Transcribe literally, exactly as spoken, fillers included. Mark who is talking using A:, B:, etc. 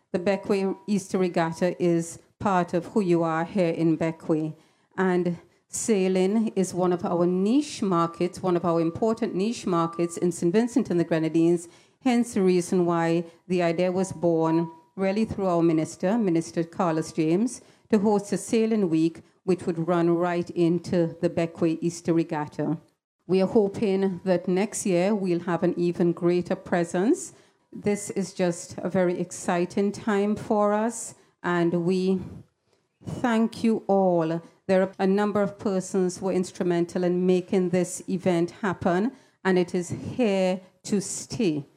A: the Bequia Easter Regatta is part of who you are here in Bequia. And sailing is one of our niche markets, one of our important niche markets in Saint Vincent and the Grenadines, hence the reason why the idea was born really through our minister, Minister Carlos James, to host a sailing week which would run right into the Bequia Easter Regatta. We are hoping that next year we'll have an even greater presence. This is just a very exciting time for us, and we thank you all. There are a number of persons who were instrumental in making this event happen, and it is here to stay.